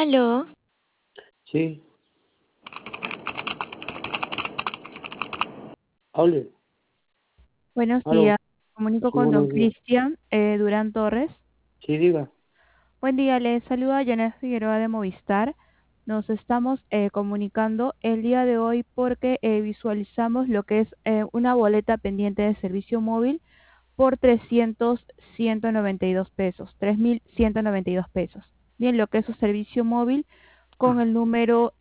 Aló, Sí, hable. Buenos días. Aló. Comunico Sí, con don buenos días. Cristian Durán Torres. Sí, diga. Buen día, le saluda Janet Figueroa de Movistar. Nos estamos comunicando el día de hoy porque visualizamos lo que es una boleta pendiente de servicio móvil por 192 pesos, 3.192 pesos. Bien, lo que es su servicio móvil con el número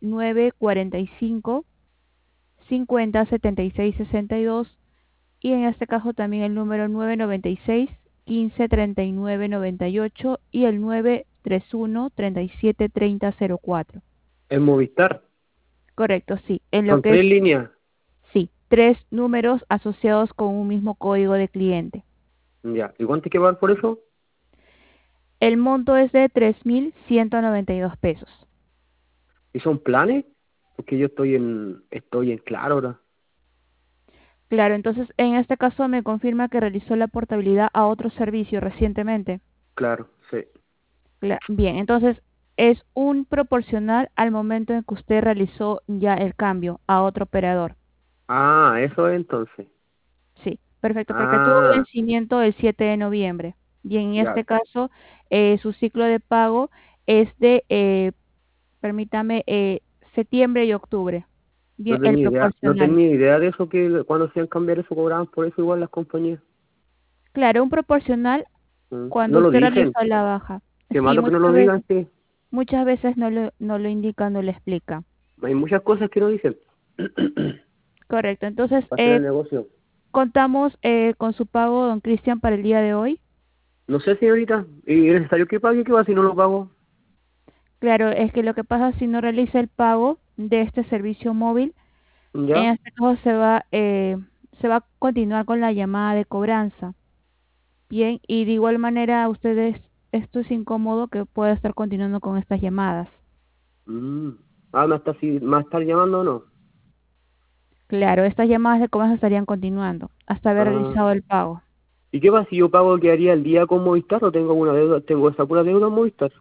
945 50 76 62 y en este caso también el número 996 15 39 98 y el 931 37 30 04. En Movistar. Correcto, sí. En lo Son que es, tres líneas. sí, tres números asociados con un mismo código de cliente. Ya. ¿Y cuánto hay que pagar por eso? El monto es de 3.192 pesos. ¿Y son planes? Porque yo estoy en Claro ahora. Claro, entonces en este caso me confirma que realizó la portabilidad a otro servicio recientemente. Claro, sí. Bien, entonces es un proporcional al momento en que usted realizó ya el cambio a otro operador. Ah, eso es entonces. Sí, perfecto, porque tuvo Ah, vencimiento el 7 de noviembre. Bien, en ya. este caso, su ciclo de pago es de, permítame, septiembre y octubre. No Bien, el tenía idea. No proporcional. tenía idea de eso, que cuando hacían cambiar eso cobraban por eso igual las compañías. Claro, un proporcional cuando No lo usted dicen. realizó la baja. Qué Sí, malo que no lo digan, sí. muchas veces no lo indica, no lo explica. Hay muchas cosas que no dicen. Correcto, entonces Para hacer el negocio. contamos con su pago, don Cristian, para el día de hoy. No sé, señorita. ¿Y es necesario que pague? ¿Qué va si no lo pago? Claro, es que lo que pasa si no realiza el pago de este servicio móvil, en ¿Ya? este caso se va a continuar con la llamada de cobranza. Bien, y de igual manera esto es incómodo que pueda estar continuando con estas llamadas. Mm. Ah, ¿me va a estar llamando o no? Claro, estas llamadas de cobranza estarían continuando hasta haber Ah. realizado el pago. ¿Y qué pasa si yo pago que haría el día con Movistar o tengo alguna deuda? Tengo esa pura deuda en Movistar.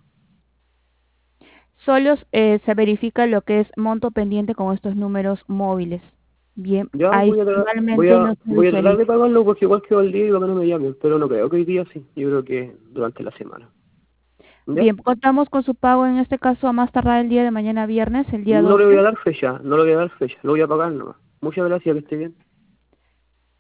Solo se verifica lo que es monto pendiente con estos números móviles. Bien, Ya adicionalmente no se voy a tratar visualiza. de pagarlo porque igual quedó el día y para que no me llamen, pero no creo que hoy día sí. Yo creo que durante la semana. ¿Ya? Bien, contamos con su pago en este caso a más tardar el día de mañana viernes, el día No le voy 12. a dar fecha, no le voy a dar fecha, lo voy a pagar nomás. Muchas gracias, que esté bien.